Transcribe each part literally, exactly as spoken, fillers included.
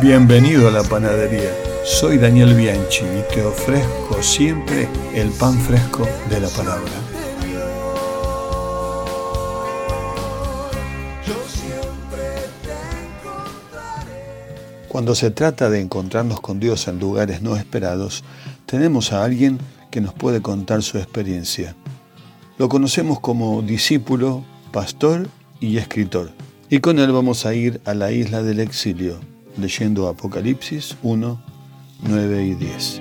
Bienvenido a la panadería. Soy Daniel Bianchi y te ofrezco siempre el pan fresco de la palabra. Cuando se trata de encontrarnos con Dios en lugares no esperados, tenemos a alguien que nos puede contar su experiencia. Lo conocemos como discípulo, pastor y escritor. Y con él vamos a ir a la isla del exilio, leyendo Apocalipsis uno, nueve y diez.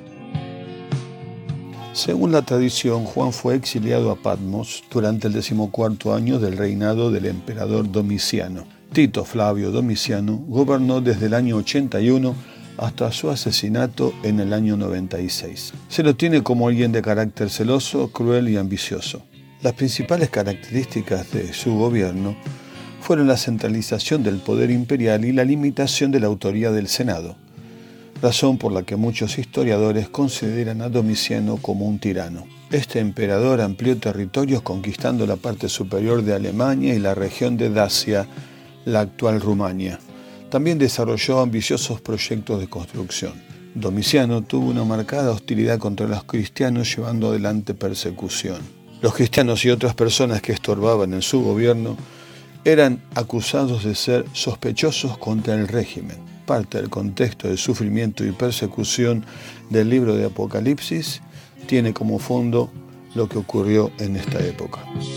Según la tradición, Juan fue exiliado a Patmos durante el decimocuarto año del reinado del emperador Domiciano. Tito Flavio Domiciano gobernó desde el año ochenta y uno hasta su asesinato en el año noventa y seis. Se lo tiene como alguien de carácter celoso, cruel y ambicioso. Las principales características de su gobierno fueron la centralización del poder imperial y la limitación de la autoría del Senado, razón por la que muchos historiadores consideran a Domiciano como un tirano. Este emperador amplió territorios conquistando la parte superior de Alemania y la región de Dacia, la actual Rumania. También desarrolló ambiciosos proyectos de construcción. Domiciano tuvo una marcada hostilidad contra los cristianos, llevando adelante persecución. Los cristianos y otras personas que estorbaban en su gobierno eran acusados de ser sospechosos contra el régimen. Parte del contexto de sufrimiento y persecución del libro de Apocalipsis tiene como fondo lo que ocurrió en esta época.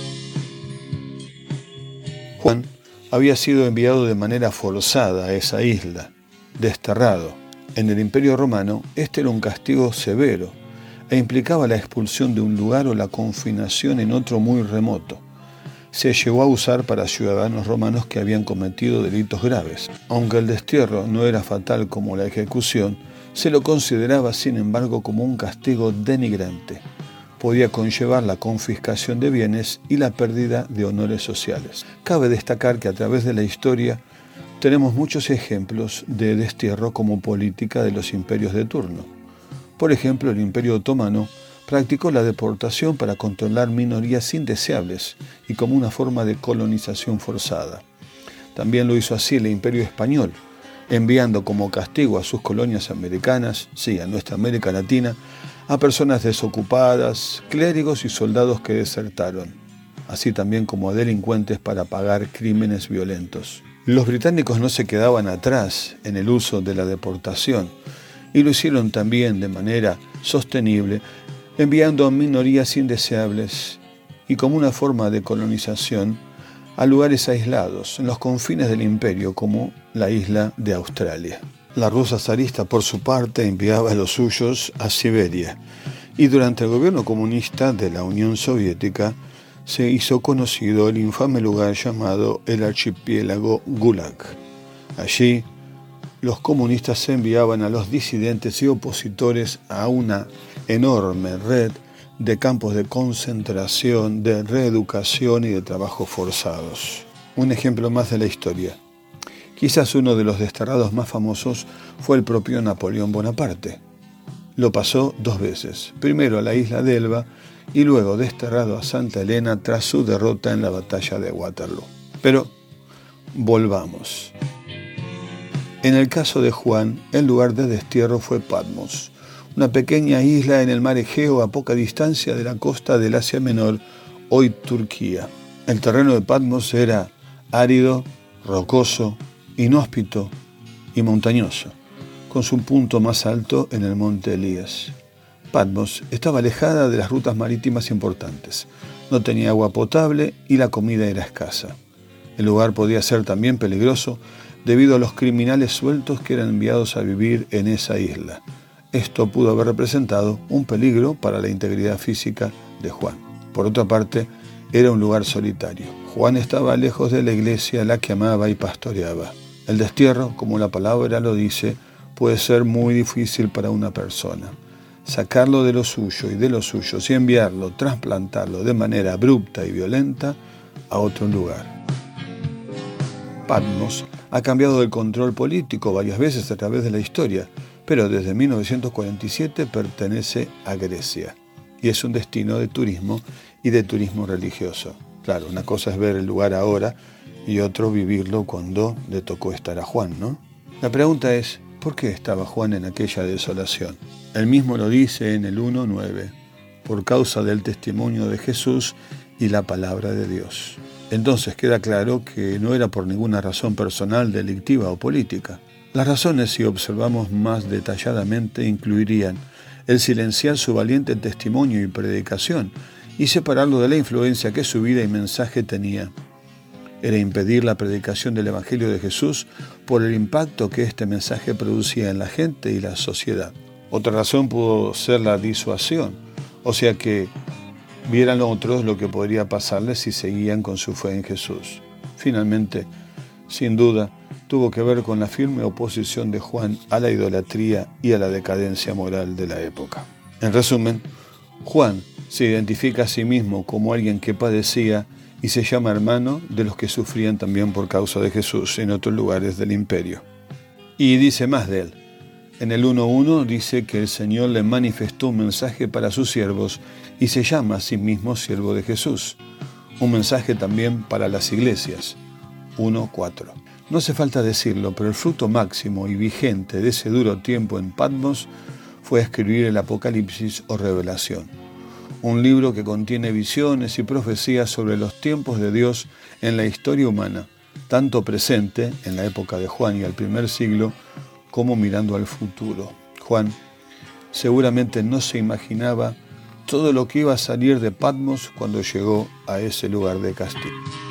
Juan había sido enviado de manera forzada a esa isla, desterrado. En el Imperio Romano, este era un castigo severo e implicaba la expulsión de un lugar o la confinación en otro muy remoto. Se llegó a usar para ciudadanos romanos que habían cometido delitos graves. Aunque el destierro no era fatal como la ejecución, se lo consideraba sin embargo como un castigo denigrante. Podía conllevar la confiscación de bienes y la pérdida de honores sociales. Cabe destacar que a través de la historia tenemos muchos ejemplos de destierro como política de los imperios de turno. Por ejemplo, el Imperio Otomano practicó la deportación para controlar minorías indeseables y como una forma de colonización forzada. También lo hizo así el Imperio Español, enviando como castigo a sus colonias americanas, sí, a nuestra América Latina, a personas desocupadas, clérigos y soldados que desertaron, así también como a delincuentes para pagar crímenes violentos. Los británicos no se quedaban atrás en el uso de la deportación y lo hicieron también de manera sostenible, enviando a minorías indeseables y como una forma de colonización a lugares aislados en los confines del imperio como la isla de Australia. La Rusia zarista, por su parte, enviaba a los suyos a Siberia y durante el gobierno comunista de la Unión Soviética se hizo conocido el infame lugar llamado el archipiélago Gulag. Allí, los comunistas enviaban a los disidentes y opositores a una enorme red de campos de concentración, de reeducación y de trabajos forzados. Un ejemplo más de la historia. Quizás uno de los desterrados más famosos fue el propio Napoleón Bonaparte. Lo pasó dos veces, primero a la isla de Elba y luego desterrado a Santa Elena tras su derrota en la batalla de Waterloo. Pero volvamos. En el caso de Juan, el lugar de destierro fue Patmos, una pequeña isla en el mar Egeo a poca distancia de la costa del Asia Menor, hoy Turquía. El terreno de Patmos era árido, rocoso, inhóspito y montañoso, con su punto más alto en el monte Elías. Patmos estaba alejada de las rutas marítimas importantes, no tenía agua potable y la comida era escasa. El lugar podía ser también peligroso debido a los criminales sueltos que eran enviados a vivir en esa isla. Esto pudo haber representado un peligro para la integridad física de Juan. Por otra parte, era un lugar solitario. Juan estaba lejos de la iglesia a la que amaba y pastoreaba. El destierro, como la palabra lo dice, puede ser muy difícil para una persona. Sacarlo de lo suyo y de los suyos y enviarlo, trasplantarlo de manera abrupta y violenta a otro lugar. Patmos ha cambiado el control político varias veces a través de la historia, pero desde mil novecientos cuarenta y siete pertenece a Grecia y es un destino de turismo y de turismo religioso. Claro, una cosa es ver el lugar ahora y otro vivirlo cuando le tocó estar a Juan, ¿no? La pregunta es, ¿por qué estaba Juan en aquella desolación? Él mismo lo dice en el uno nueve, por causa del testimonio de Jesús y la palabra de Dios. Entonces queda claro que no era por ninguna razón personal, delictiva o política. Las razones, si observamos más detalladamente, incluirían el silenciar su valiente testimonio y predicación y separarlo de la influencia que su vida y mensaje tenía. Era impedir la predicación del Evangelio de Jesús por el impacto que este mensaje producía en la gente y la sociedad. Otra razón pudo ser la disuasión, o sea que vieran otros lo que podría pasarles si seguían con su fe en Jesús. Finalmente, sin duda, tuvo que ver con la firme oposición de Juan a la idolatría y a la decadencia moral de la época. En resumen, Juan se identifica a sí mismo como alguien que padecía y se llama hermano de los que sufrían también por causa de Jesús en otros lugares del imperio. Y dice más de él. En el uno uno dice que el Señor le manifestó un mensaje para sus siervos y se llama a sí mismo siervo de Jesús. Un mensaje también para las iglesias. uno cuatro. No hace falta decirlo, pero el fruto máximo y vigente de ese duro tiempo en Patmos fue escribir el Apocalipsis o Revelación. Un libro que contiene visiones y profecías sobre los tiempos de Dios en la historia humana, tanto presente, en la época de Juan y al primer siglo, como mirando al futuro. Juan seguramente no se imaginaba todo lo que iba a salir de Patmos cuando llegó a ese lugar de castigo.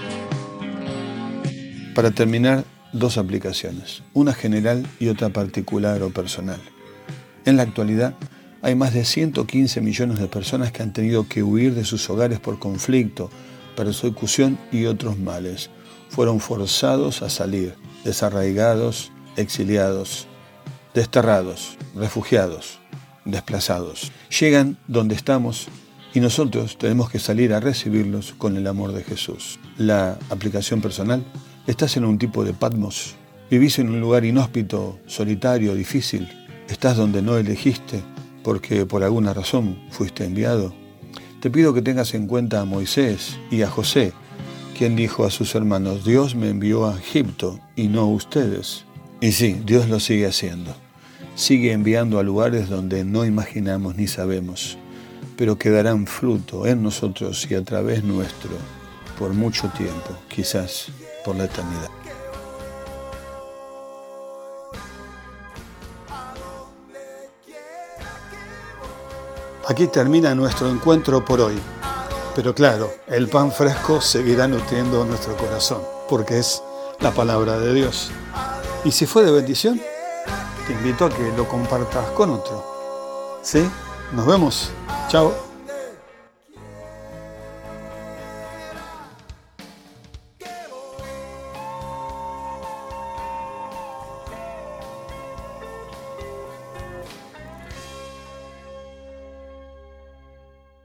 Para terminar, dos aplicaciones, una general y otra particular o personal. En la actualidad, hay más de ciento quince millones de personas que han tenido que huir de sus hogares por conflicto, persecución y otros males. Fueron forzados a salir, desarraigados, exiliados, desterrados, refugiados, desplazados. Llegan donde estamos y nosotros tenemos que salir a recibirlos con el amor de Jesús. La aplicación personal: ¿estás en un tipo de Patmos? ¿Vivís en un lugar inhóspito, solitario, difícil? ¿Estás donde no elegiste porque por alguna razón fuiste enviado? Te pido que tengas en cuenta a Moisés y a José, quien dijo a sus hermanos: Dios me envió a Egipto y no ustedes. Y sí, Dios lo sigue haciendo. Sigue enviando a lugares donde no imaginamos ni sabemos, pero que darán fruto en nosotros y a través nuestro por mucho tiempo, quizás por la eternidad. Aquí termina nuestro encuentro por hoy, pero claro, el pan fresco seguirá nutriendo nuestro corazón, porque es la palabra de Dios. Y si fue de bendición, te invito a que lo compartas con otro. ¿Sí? Nos vemos. Chao.